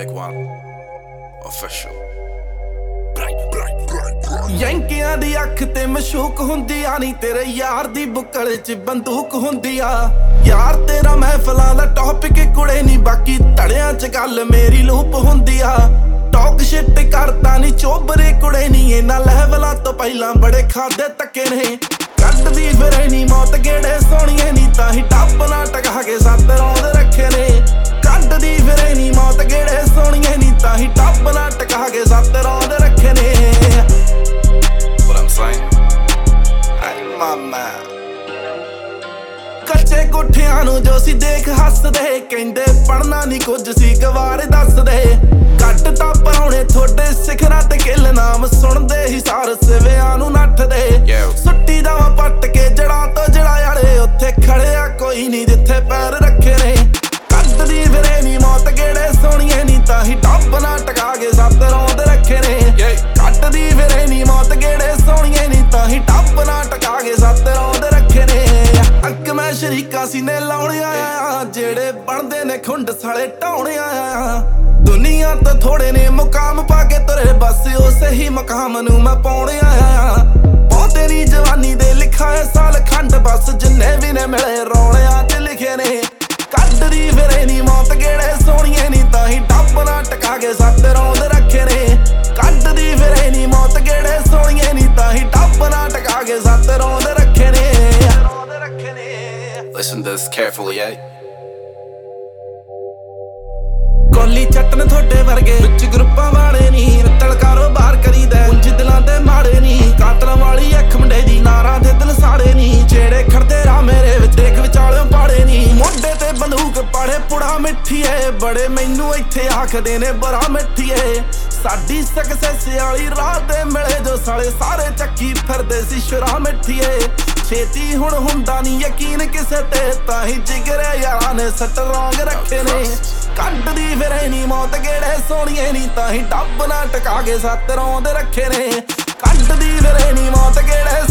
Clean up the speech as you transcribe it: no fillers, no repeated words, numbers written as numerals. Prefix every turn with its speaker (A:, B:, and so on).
A: Big One Official।
B: ਯੰਕਿਆਂ ਦੀ ਅੱਖ ਤੇ ਮਸ਼ੂਕ ਹੁੰਦੀ ਆ ਨੀ ਤੇਰੇ ਯਾਰ ਦੀ ਬੁੱਕਲ 'ਚ ਬੰਦੂਕ ਹੁੰਦੀ ਆ। ਯਾਰ ਤੇਰਾ ਮਹਿਫਲਾਂ ਦਾ ਟੌਪਿਕ ਕੁੜੇ ਨੀ, ਬਾਕੀ ਧੜਿਆਂ 'ਚ ਗੱਲ ਮੇਰੀ ਲੂਪ ਹੁੰਦੀ ਆ। ਟੌਕ ਸ਼ਿਟ ਕਰਦਾ ਨੀ ਚੋਬਰੇ ਕੁੜੇ ਨੀ, ਇਹਨਾਂ ਲੈਵਲਾਂ ਤੋਂ ਪਹਿਲਾਂ ਬੜੇ ਖਾਦੇ ਧੱਕੇ ਨੇ। ਕੱਢਦੀ ਫਿਰੇ ਨੀ ਮੌਤ ਗੇੜੇ ਸੋਹਣੀਏ ਨੀ, ਤਾਂ ਹੀ ਟੱਪ ਨਾ ਟਕਾ ਕੇ ਸੱਤ ਰੌਂਦ ਰੱਖੇ ਨੇ। ਕੱਢਦੀ ਫਿਰੇ ਨੀ ਮੌਤ ਗੇੜੇ ਸੋਹਣੀਏ ਨੀ, ਤਾਂ ਹੀ ਟੱਪ ਨਾ ਟਕਾ ਕੇ ਸੱਤ ਰੌਂਦ ਰੱਖੇ ਨੇ। ਕੱਚੇ ਕੋਠਿਆਂ ਨੂੰ ਜੋ ਸੀ ਦੇਖ ਹੱਸਦੇ, ਕਹਿੰਦੇ ਪੜਨਾ ਨੀ ਕੁਝ ਸੀ ਗਵਾਰੇ ਦੱਸਦੇ। ਕੱਟ ਤਾਂ ਪਰਾਉਣੇ ਥੋੜੇ ਸਿਖਰਾਂ ਤੇ ਕਿੱਲ, ਨਾਮ ਸੁਣਦੇ ਹੀ ਸਾਰ ਸਿਵਿਆਂ ਨੂੰ ਨੱਠਦੇ। ਸੁੱਟੀ ਜਾਵਾਂ ਪੱਟ ਕੇ ਜੜਾਂ ਤੋਂ ਜੜਾ ਵਾਲੇ, ਉੱਥੇ ਖੜਿਆ ਕੋਈ ਨੀ ਜਿੱਥੇ ਪੈਰ ਰੱਖੇ ਨੇ। ਕੱਢਦੀ ਫਿਰੇ ਨੀ ਮੌਤ ਗੇੜੇ ਸੋਹਣੀਏ ਨੀ, ਤਾਂ ਹੀ ਟੱਪ ਨਾ ਟਕਾ ਕੇ ਸੱਤ ਰੌਂਦ ਰੱਖੇ ਨੇ। ਕੱਢਦੀ ਫਿਰੇ ਨੀ ਮੌਤ ਗੇੜੇ ਸੋਹਣੀਏ ਨੀ, ਤਾਂ ਹੀ ਟੱਪ ਨਾ ਟਕਾ ਕੇ ਸੱਤ ਰੌਂਦ ਰੱਖੇ ਨੇ। ਅੱਕ ਮੈਂ ਸ਼ਰੀਕਾਂ ਸੀਨੇ ਲਾਉਣੇ ਆਇਆ, ਜਿਹੜੇ ਬਣਦੇ ਨੇ ਖੁੰਡ ਸਾਲੇ ਢਾਉਣੇ ਆਇਆ। ਦੁਨੀਆ ਤੋਂ ਥੋੜੇ ਨੇ ਮੁਕਾਮ ਪਾ ਕੇ ਤੁਰੇ, ਬਸ ਉਸੇ ਹੀ ਮੁਕਾਮ ਨੂੰ ਮੈਂ ਪਾਉਣੇ ਆਇਆ। ਬਹੁਤੇ ਨੀ ਜਵਾਨੀ ਦੇ ਲਿਖਾਏ ਸਾਲ ਖੰਡ, ਬਸ ਜਿੰਨੇ ਵੀ ਨੇ ਮਿਲੇ ਰੌਲਿਆਂ ਤੇ ਲਿਖੇ ਨੇ। ਕੱਢਦੀ ਫਿਰੇ ਨੀ ਮੌਤ ਗੇੜੇ ਸੋਹਣੀਏ ਨੀ, ਤਾਂ ਹੀ ਟੱਪ ਨਾ ਟਕਾ ਕੇ ਸੱਤ ਰੌਂਦ ਰੱਖੇ ਨੇ। ਕੱਢਦੀ ਫਿਰੇ ਨੀ ਮੌਤ ਗੇੜੇ ਸੋਹਣੀਏ ਨੀ, ਤਾਂ ਹੀ ਟੱਪ ਨਾ ਟਕਾ ਕੇ ਸੱਤ ਰੌਂਦ ਰੱਖੇ ਨੇ।
A: Listen to this carefully,
B: ਕੋਲੀ ਚੱਟਣ ਤੁਹਾਡੇ ਵਰਗੇ ਵਿੱਚ ਗਰੁੱਪਾਂ ਵਾਲੇ ਨੀ, ਮਿੱਤਲ ਕਾਰੋਬਾਰ ਕਰੀਦਾ ਉਂਝ ਦਿਲਾਂ ਦੇ ਮਾੜੇ ਨੀ। ਕਾਤਲਾਂ ਵਾਲੀ ਅੱਖ ਮੁੰਡੇ ਦੀ, ਨਾਰਾਂ ਦੇ ਦਿਲ ਸਾੜੇ ਨੀ, ਜਿਹੜੇ ਖੜਦੇ ਰਾਹ ਮੇਰੇ ਵਿੱਚ ਦੇਖ ਵਿਚਾਲਿਓਂ ਪਾੜੇ ਨੀ। ਮੋਢੇ ਤੇ ਬੰਦੂਕ ਪਾੜੇ ਪੁੜਾ ਮਿੱਠੀਏ, ਬੜੇ ਮੈਨੂੰ ਇੱਥੇ ਆਖਦੇ ਨੇ ਬੜਾ ਮਿੱਠੀਏ। ਸਾਡੀ ਸਕਸੈਸ ਵਾਲੀ ਰਾਹ ਤੇ ਮਿਲੇ ਜੋ ਸਾਲੇ ਸਾਰੇ ਚੱਕੀ ਫਿਰਦੇ ਸੀ ਸ਼ੁਰਾ ਮਿੱਠੀਏ। ਛੇਤੀ ਹੁਣ ਹੁੰਦਾ ਨੀ ਯਕੀਨ ਕਿਸੇ ਤੇ, ਤਾਂ ਹੀ ਜਿਗਰੇ ਯਾਰਾਂ ਨੇ ਸੱਟ ਰੌਂਗ ਰੱਖੇ ਨੇ। ਕੱਢਦੀ ਫਿਰੇ ਨੀ ਮੌਤ ਗੇੜੇ ਸੋਹਣੀਏ ਨੀ, ਤਾਂ ਹੀ ਟੱਪ ਨਾ ਟਕਾ ਕੇ ਸੱਤ ਰੌਂਦ ਰੱਖੇ ਨੇ। ਕੱਢਦੀ ਫਿਰੇ ਨੀ ਮੌਤ ਗੇੜੇ